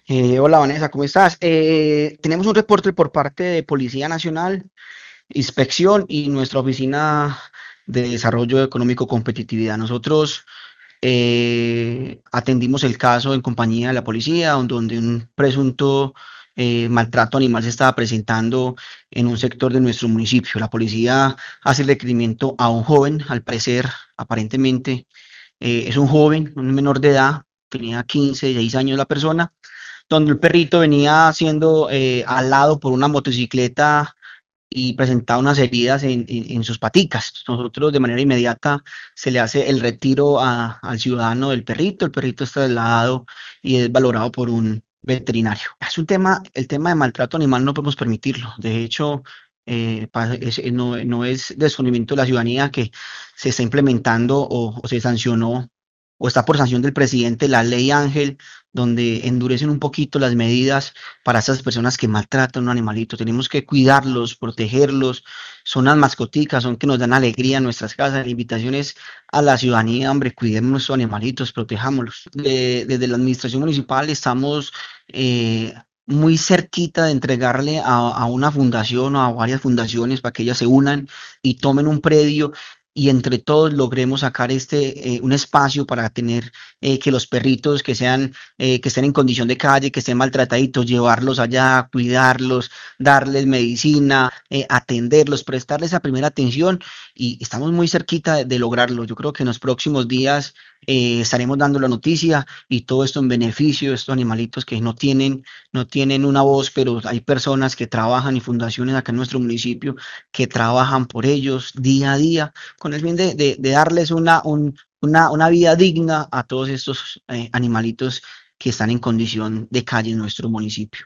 Hola Vanessa, ¿cómo estás? Tenemos un reporte por parte de Policía Nacional, Inspección y nuestra Oficina de Desarrollo Económico Competitividad. Nosotros atendimos el caso en compañía de la policía, donde un presunto maltrato animal se estaba presentando en un sector de nuestro municipio. La policía hace el requerimiento a un joven, al parecer, aparentemente, es un joven, un menor de edad, tenía 15, 16 años la persona donde el perrito venía siendo alado por una motocicleta y presentaba unas heridas en sus paticas. Nosotros de manera inmediata se le hace el retiro al ciudadano del perrito, el perrito es trasladado y es valorado por un veterinario. Es un tema, el tema de maltrato animal no podemos permitirlo. De hecho, no es desconocimiento de la ciudadanía que se está implementando o se sancionó o está por sanción del presidente la ley Ángel, donde endurecen un poquito las medidas para esas personas que maltratan a un animalito. Tenemos que cuidarlos, protegerlos. Son las mascoticas, son que nos dan alegría en nuestras casas. La invitación es a la ciudadanía, hombre, cuidemos nuestros animalitos, protejámoslos. Desde la administración municipal estamos muy cerquita de entregarle a una fundación o a varias fundaciones para que ellas se unan y tomen un predio y entre todos logremos sacar un espacio para tener que los perritos que estén en condición de calle, que estén maltrataditos, llevarlos allá, cuidarlos, darles medicina, atenderlos, prestarles esa primera atención y estamos muy cerquita de lograrlo. Yo creo que en los próximos días estaremos dando la noticia y todo esto en beneficio de estos animalitos que no tienen una voz, pero hay personas que trabajan y fundaciones acá en nuestro municipio que trabajan por ellos día a día con el fin de darles una vida digna a todos estos animalitos que están en condición de calle en nuestro municipio.